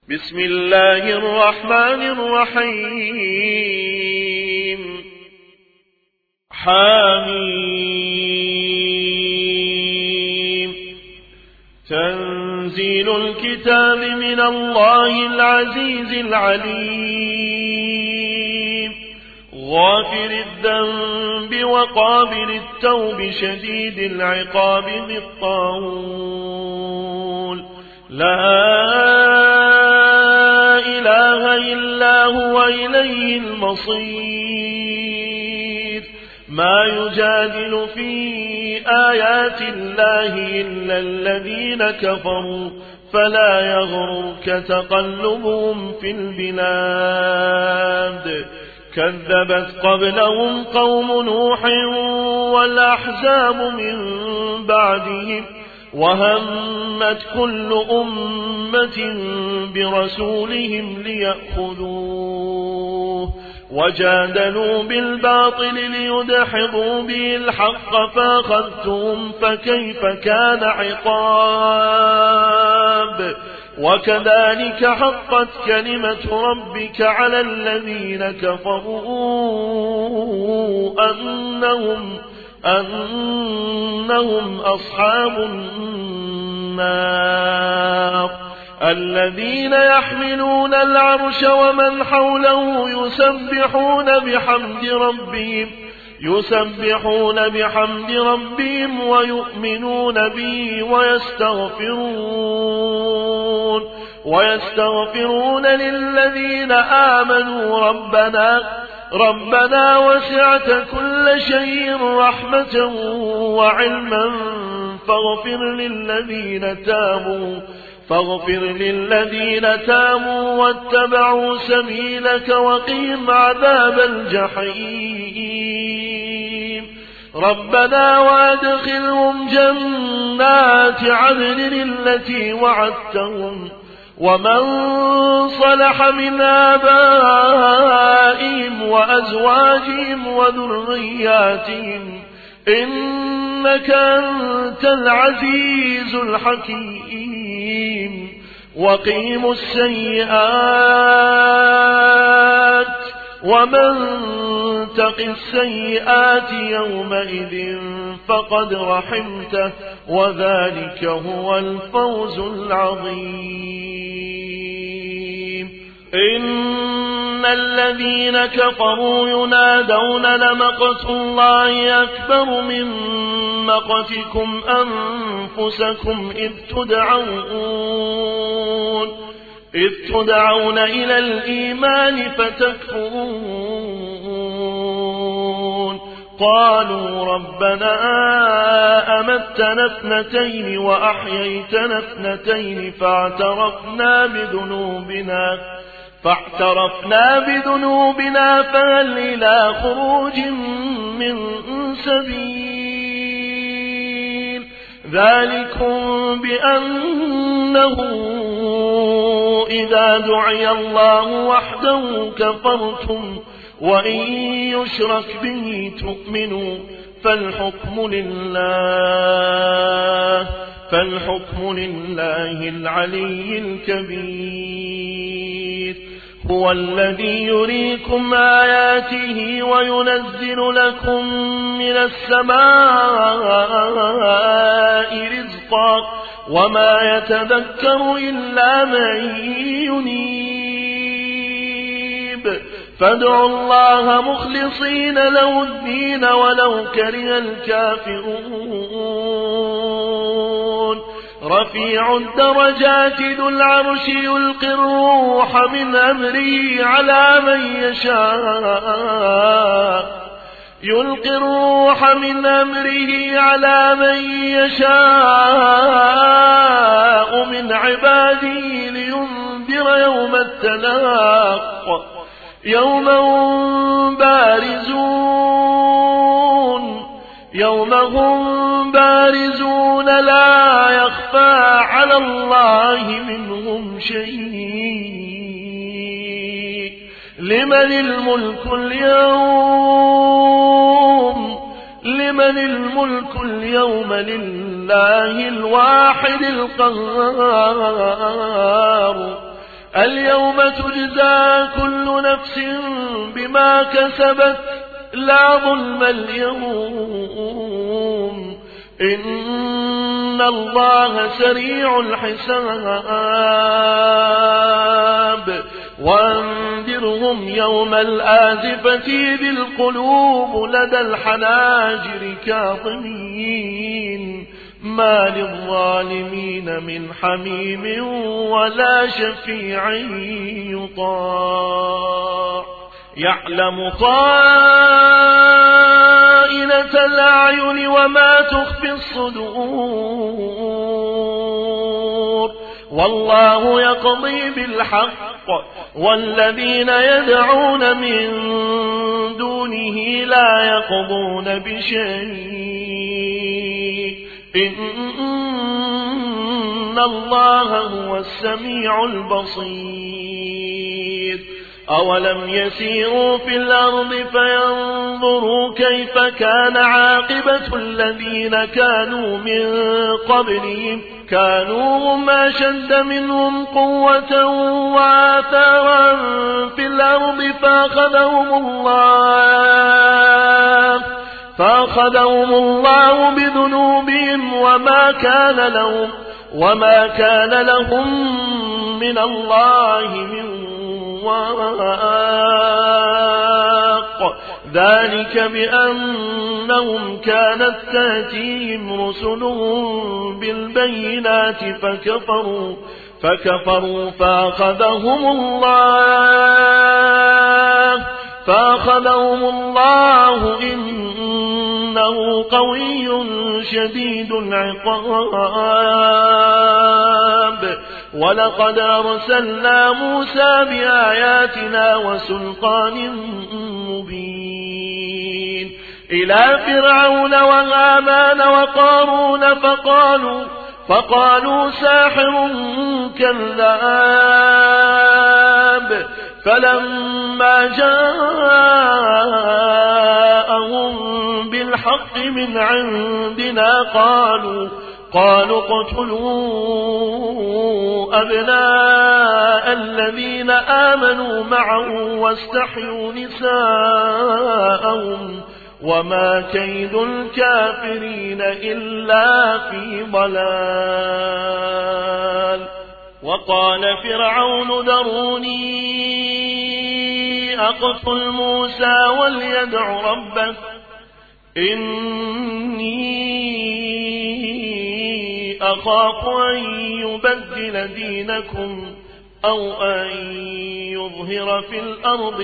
بسم الله الرحمن الرحيم حميم تنزيل الكتاب من الله العزيز العليم غافر الذنب وقابل التوب شديد العقاب ذي الطول لا إله إلا هو إليه المصير ما يجادل في آيات الله إلا الذين كفروا فلا يغرك تقلبهم في البلاد كذبت قبلهم قوم نوح والأحزاب من بعدهم وهمت كل أمة برسولهم ليأخذوه وجادلوا بالباطل ليدحضوا به الحق فأخذتهم فكيف كان عقاب وكذلك حقت كلمة ربك على الذين كفروا أنهم أصحاب النار الذين يحملون العرش ومن حوله يسبحون بحمد ربهم ويؤمنون به ويستغفرون للذين آمنوا ربنا وسعت كل شيء رحمة وعلما فاغفر للذين تابوا واتبعوا سبيلك وقهم عذاب الجحيم ربنا وادخلهم جنات عدن التي وعدتهم ومن صلح من آبائهم وأزواجهم وذرياتهم إنك أنت العزيز الحكيم وقيموا السيئات ومن تق السيئات يومئذ فقد رحمته وذلك هو الفوز العظيم إن الذين كفروا ينادون لمقت الله أكبر من مقتكم أنفسكم إذ تدعون إلى الإيمان فتكفرون قالوا ربنا أمتنا اثنتين وأحييتنا اثنتين فاعترفنا بذنوبنا فهل إلى خروج من سبيل ذلكم بأنه إذا دعي الله وحده كفرتم وإن يشرك به تؤمنوا فالحكم لله العلي الكبير هو الذي يريكم آياته وينزل لكم من السماء رزقا وما يتذكر إلا من ينيب فادعوا الله مخلصين له الدين ولو كره الكافرون رفيع الدرجات ذو العرش يلقي الروح من أمره على من يشاء من عباده لينذر يوم التلاق يوم هم بارزون لا يخفى على الله منهم شيء لمن الملك اليوم لله الواحد القهار اليوم تجزى كل نفس بما كسبت لا ظلم اليوم إن الله سريع الحساب وانذرهم يوم الآزفة إذ القلوب لدى الحناجر كاظمين ما للظالمين من حميم ولا شفيع يطاع يعلم خائنة الأعين وما تخفي الصدور والله يقضي بالحق والذين يدعون من دونه لا يقضون بشيء إن الله هو السميع البصير أولم يسيروا في الأرض فينظروا كيف كان عاقبة الذين كانوا من قبلهم كانوا هم أشد منهم قوة وآثارا في الأرض فأخذهم الله بذنوبهم وما كان لهم من الله من واق ذلك بأنهم كانت تأتيهم رسلهم بالبينات فكفروا فأخذهم الله إنه قوي شديد العقاب ولقد أرسلنا موسى بآياتنا وسلطان مبين إلى فرعون وهامان وقارون فقالوا ساحر كذاب فلما جاءهم بالحق من عندنا قالوا اقتلوا أبناء الذين آمنوا معه واستحيوا نساءهم وما كيد الكافرين إلا في ضلال وقال فرعون ذروني أقتل موسى وليدع ربه إني أخاف أن يبدل دينكم أو أن يظهر في الأرض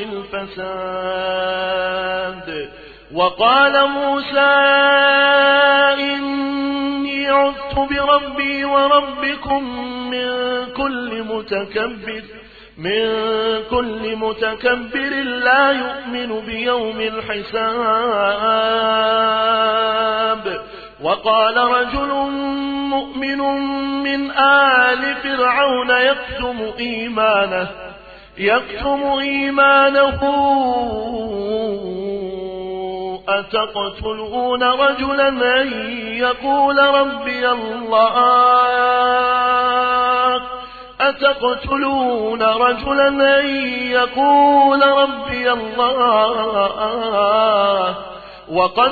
الفساد وقال موسى إني عذت بربي وربكم من كل متكبر لا يؤمن بيوم الحساب وقال رجل مؤمن من آل فرعون يكتم إيمانه أتقتلون رجلا أن يقول ربي الله وقد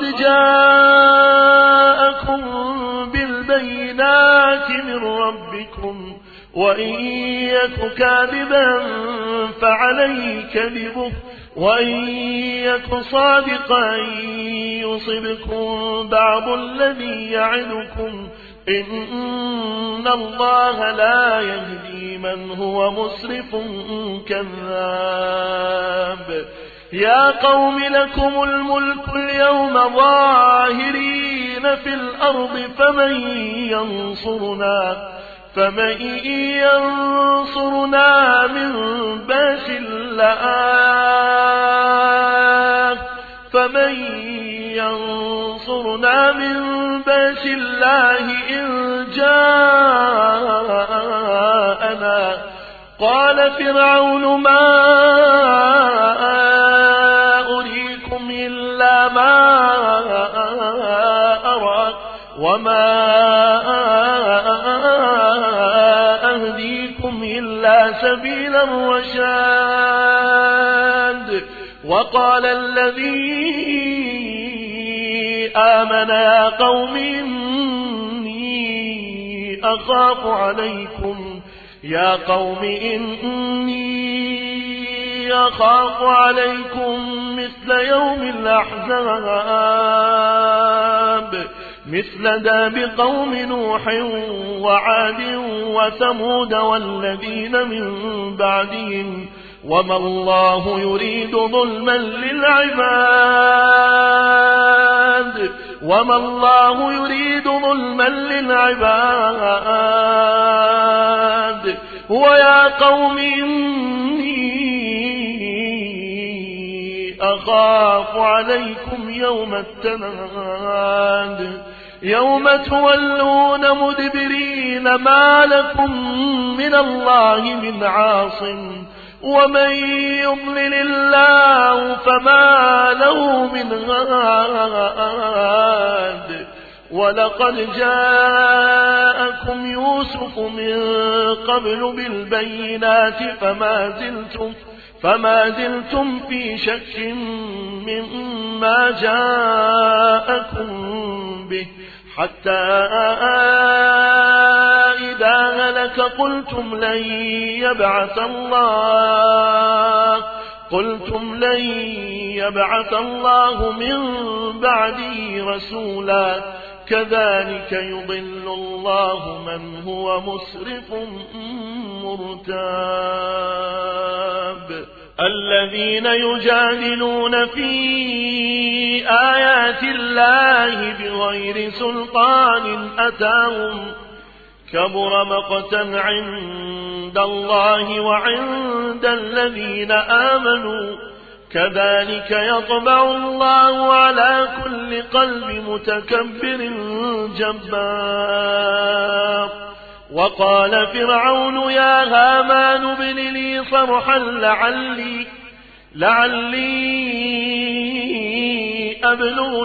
جاءكم بالبينات من ربكم وإن يك كاذبا فعليه كذبه وإن يك صادقا يصبكم بعض الذي يعدكم إن الله لا يهدي من هو مسرف كذاب يا قوم لكم الملك اليوم ظاهرين في الأرض فمن ينصرنا من بأس الله إن جاءنا قال فرعون ما أريكم إلا ما أرى وما أهديكم إلا إلا سبيل الرشاد. وقال الذي آمن يا قوم إني أخاف عليكم مثل يوم الأحزاب مثل داب قوم نوح وعاد وثمود والذين من بعدهم وما الله يريد ظلما للعباد ويا قوم إني أخاف عليكم يوم التناد يوم تولون مدبرين ما لكم من الله من عاصم ومن يضلل الله فما له من هاد. ولقد جاءكم يوسف من قبل بالبينات فما زلتم في شك مما جاءكم به حتى إذا هلك قلتم لن يبعث الله من بعده رسولا كذلك يضل الله من هو مسرف مرتاب. الذين يجادلون في آيات الله بغير سلطان أتاهم كبر مقتا عند الله وعند الذين آمنوا كذلك يطبع الله على كل قلب متكبر جبار. وقال فرعون يا هامان ابن لي صرحا لعلي أبلغ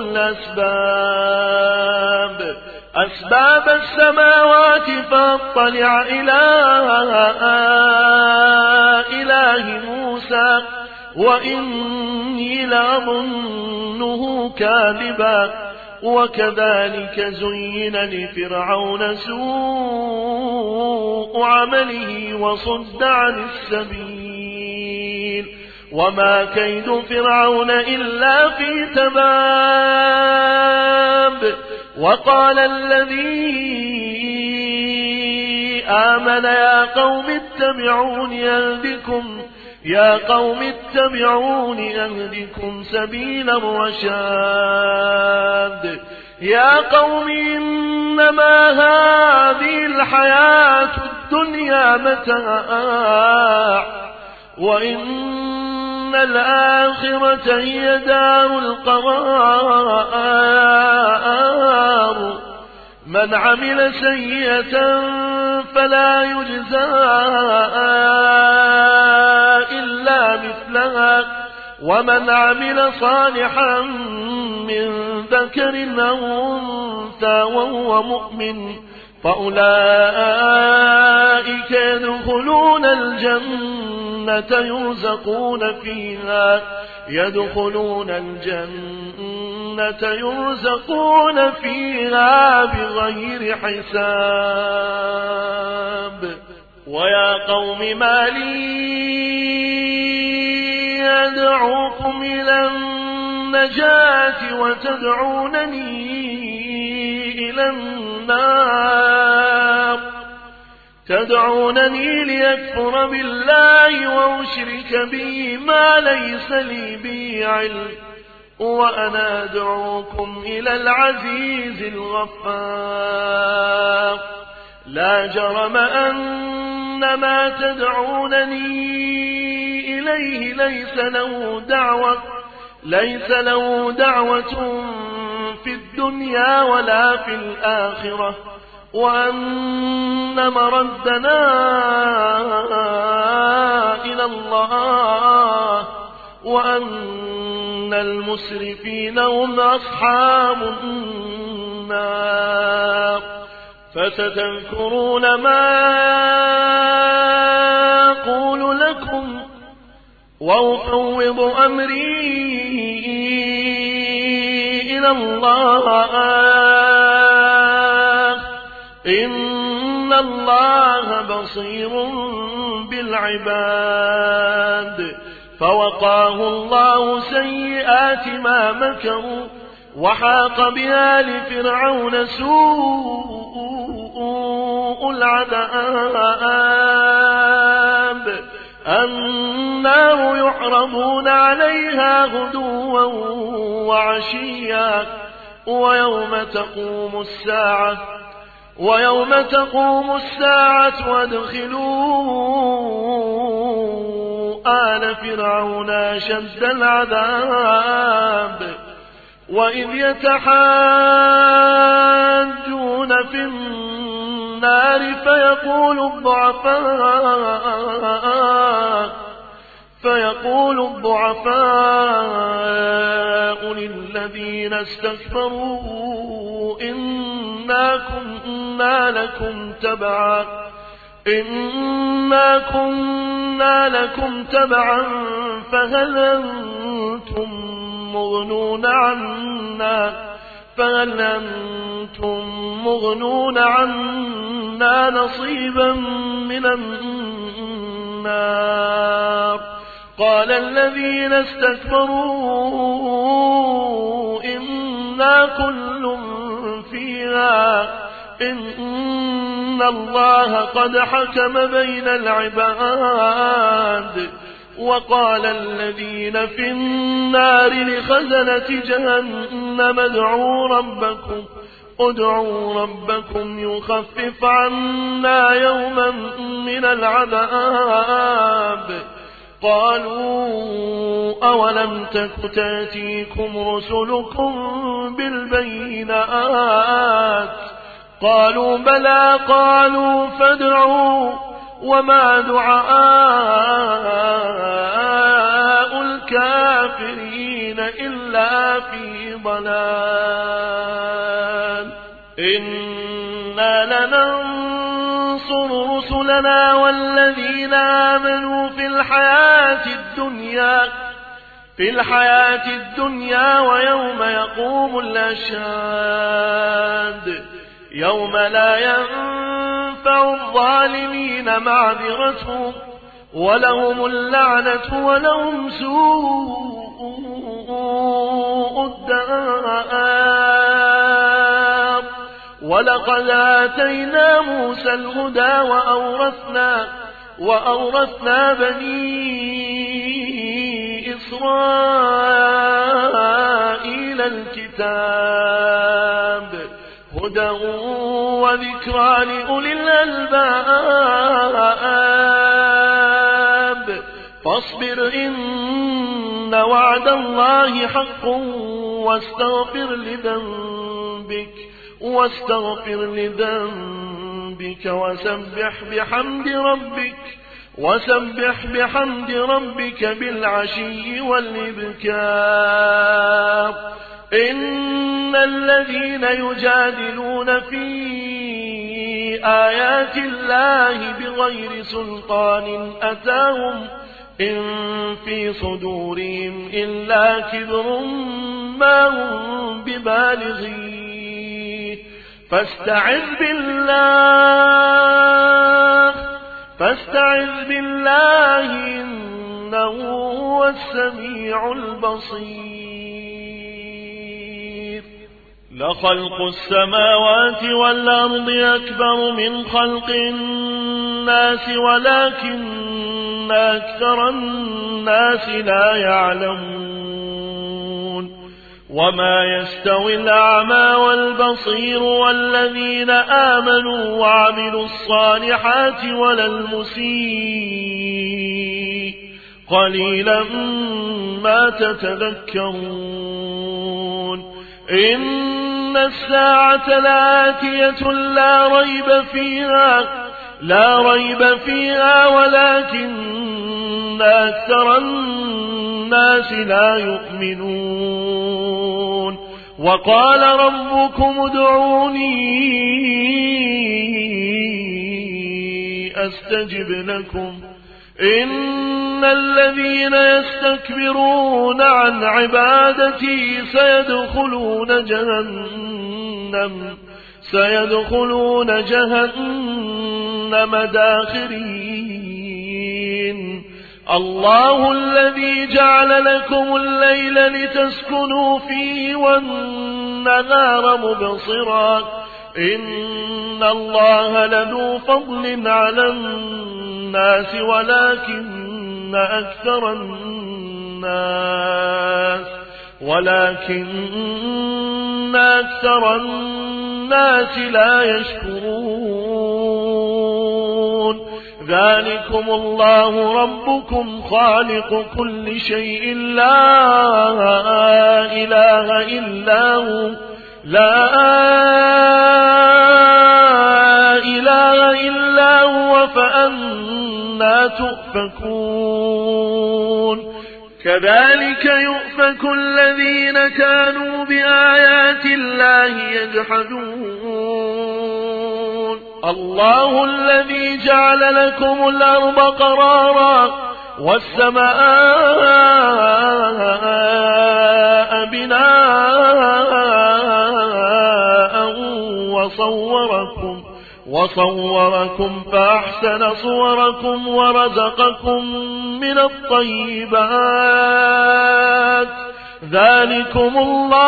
أسباب السماوات فاطلع إلى إله موسى وإني لأظنه كاذبا. وكذلك زين لفرعون سوء عمله وصد عن السبيل وما كيد فرعون إلا في تباب. وقال الذي آمن يا قوم اتبعون أهدكم سبيل الرشاد. يا قوم إنما هذه الحياة الدنيا متاع وإن الآخرة هي دار القرار. من عمل سيئة فلا يجزى إلا مثلها ومن عمل صالحا من ذكر أو أنثى وهو مؤمن فأولئك يدخلون الجنة يرزقون فيها بغير حساب. ويا قوم ما لي أدعوكم إلى النجاة وتدعونني إلى النار تدعونني ليكفر بالله وأشرك به ما ليس لي به علم وأنا أدعوكم إلى العزيز الغفار. لا جرم أن ما تدعونني إليه ليس له دعوة في الدنيا ولا في الآخرة وأن مردنا إلى الله وأن المسرفين هم أصحاب النار. فستذكرون ما وأفوض أمري إلى الله إن الله بصير بالعباد. فوقاه الله سيئات ما مكروا وحاق بآل فرعون سوء العذاب. النار يعرضون عليها غدوا وعشيا ويوم تقوم الساعة وادخلوا آل فرعون أشد العذاب. وإذ يتحاجون في النار فيقول الضعفاء للذين استكبروا إنا كنا لكم تبعا فهل أنتم مغنون عنا نصيبا من النار. قال الذين استكبروا إنا كل فيها إن الله قد حكم بين العباد. وقال الذين في النار لخزنة جهنم ادعوا ربكم يخفف عنا يوما من العذاب. قالوا أولم تك تأتيكم رسلكم بالبينات؟ قالوا بلى. قالوا فادعوا وما دعاء الكافرين إلا في ضلال. إنا لننصر رسلنا والذين آمنوا في الحياة الدنيا ويوم يقوم الأشهاد. يوم لا ينفع الظالمين معذرتهم ولهم اللعنة ولهم سوء الدار. ولقد آتينا موسى الهدى وأورثنا بني إسرائيل الكتاب هدى وذكرى لأولي الألباب. فاصبر إن وعد الله حق واستغفر لذنبك وسبح بحمد ربك بالعشي والإبكار. إن الذين يجادلون في آيات الله بغير سلطان أتاهم إن في صدورهم إلا كبر ما هم ببالغيه. فاستعذ بالله إنه هو السميع البصير. لخلق السماوات والأرض أكبر من خلق الناس ولكن أكثر الناس لا يعلمون. وما يستوي الأعمى والبصير والذين آمنوا وعملوا الصالحات ولا المسيء قليلا ما تتذكرون. إن الساعة لآتية لا ريب فيها ولكن أكثر الناس لا يؤمنون. وقال ربكم ادعوني أستجب لكم إن الذين يستكبرون عن عبادتي سيدخلون جهنم داخرين. الله الذي جعل لكم الليل لتسكنوا فيه والنهار مبصرا إن الله لذو فضل على الناس ولكن أكثر الناس لا يشكرون. ذلكم الله ربكم خالق كل شيء لا إله إلا هو فأنا تؤفكون. كذلك يؤفك الذين كانوا بآيات الله يجحدون. الله الذي جعل لكم الأرض قرارا والسماء بناء وصوركم فأحسن صوركم ورزقكم من الطيبات. ذلكم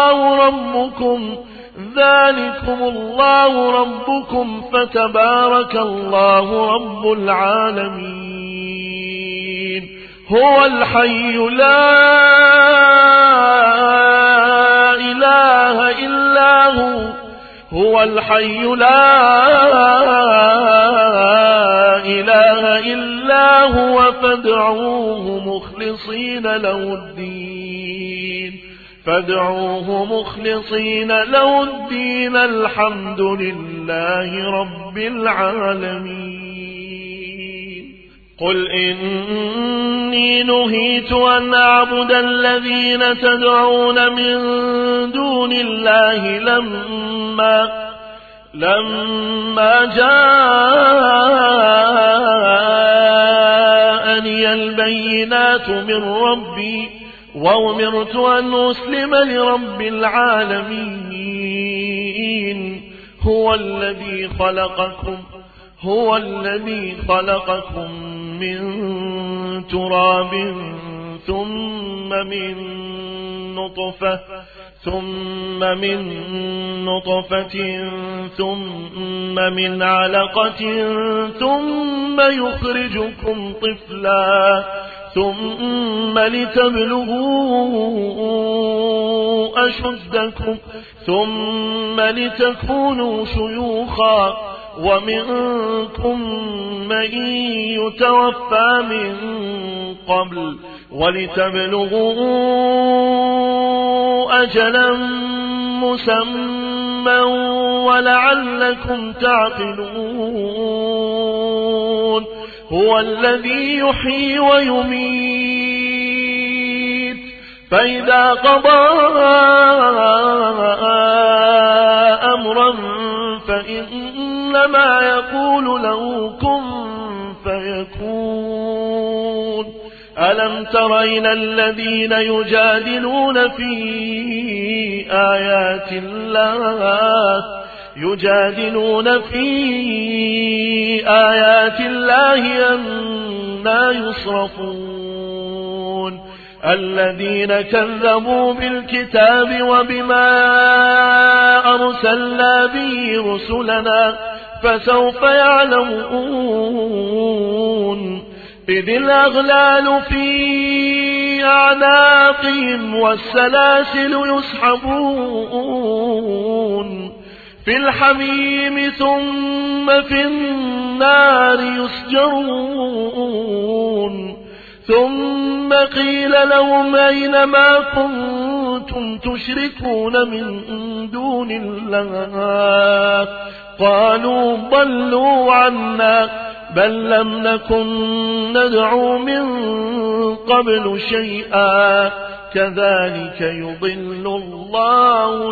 الله ربكم فتبارك الله رب العالمين. هو الحي لا إله إلا هو فادعوه مخلصين له الدين الحمد لله رب العالمين. قل إني نهيت أن أعبد الذين تدعون من دون الله لما جاءني البينات من ربي وأمرت أن أسلم لرب العالمين. هو الذي خلقكم من تراب ثم من نطفة ثم من علقة ثم يخرجكم طفلا ثم لتبلغوا أشدكم ثم لتكونوا شيوخا ومنكم من يتوفى من قبل ولتبلغوا أجلا مسمى ولعلكم تعقلون. هو الذي يحيي ويميت فإذا قضى أمرا فإنما يقول له كن فيكون. ألم تر إلى الذين يجادلون في آيات الله أنى يصرفون. الذين كذبوا بالكتاب وبما أرسلنا به رسلنا فسوف يعلمون. إذ الأغلال في أعناقهم والسلاسل يسحبون في الحميم ثم في النار يسجرون. ثم قيل لهم أين ما كنتم تشركون من دون الله قالوا ضلوا عنا بل لم نكن ندعو من قبل شيئا كذلك يضل الله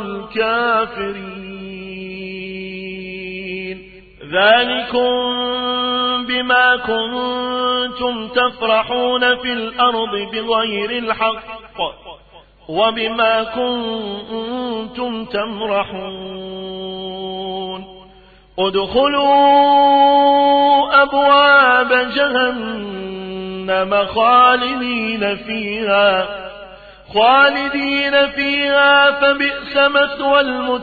الكافرين. ذلكم بما كنتم تفرحون في الأرض بغير الحق وبما كنتم تمرحون ادخلوا أبواب جهنم خالدين فيها فبئس مثوى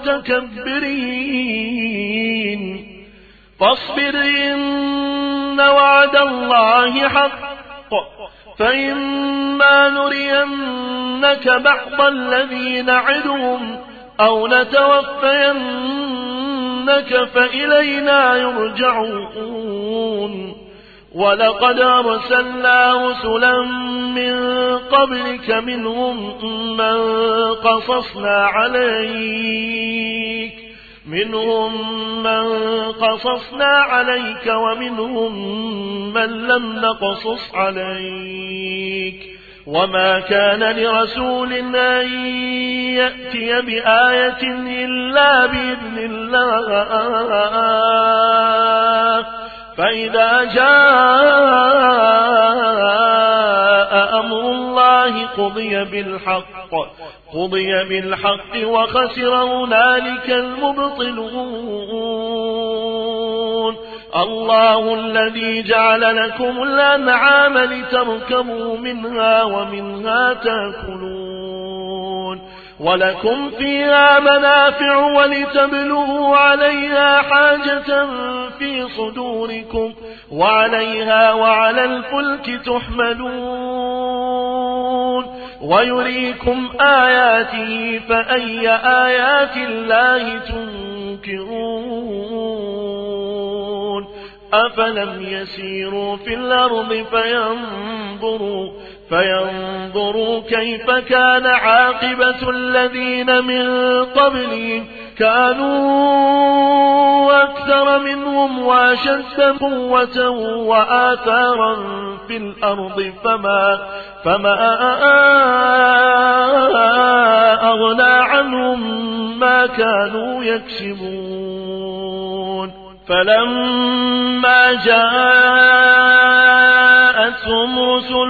المتكبرين فاصبر إن وعد الله حق فإما نرينك بعض الذي نعدهم أو نتوفينك فإلينا يرجعون ولقد أرسلنا رسلا من قبلك منهم من قصصنا عليك ومنهم من لم نقصص عليك وما كان لرسول أن يأتي بآية إلا بإذن الله فإذا جاء أمر الله قضي بالحق وخسر هنالك المبطلون الله الذي جعل لكم الأنعام لتركبوا منها ومنها تأكلون ولكم فيها منافع ولتبلغوا عليها حاجة في صدوركم وعليها وعلى الفلك تحملون ويريكم آياته فأي آيات الله تنكرون أفلم يسيروا في الأرض فينظروا كيف كان عاقبة الذين من قبلهم كانوا أكثر منهم وأشد قوة وآثارا في الأرض فما أغنى عنهم ما كانوا يكسبون فلما جاءتهم رسل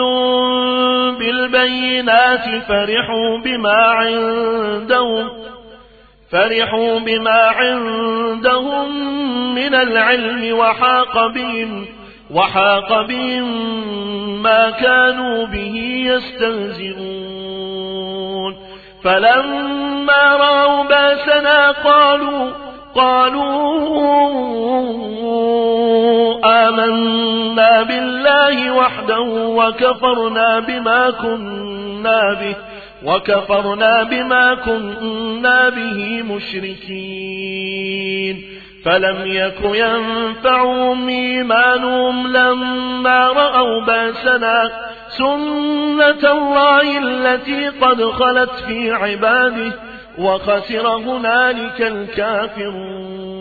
بالبينات فرحوا بما عندهم من العلم وحاق بهم ما كانوا به يستهزئون فلما رأوا بأسنا قالوا آمنا بالله وحده وكفرنا بما كنا به مشركين فلم يك ينفعهم إيمانهم لما رأوا بأسنا سنة الله التي قد خلت في عباده وخسر هنالك الكافرون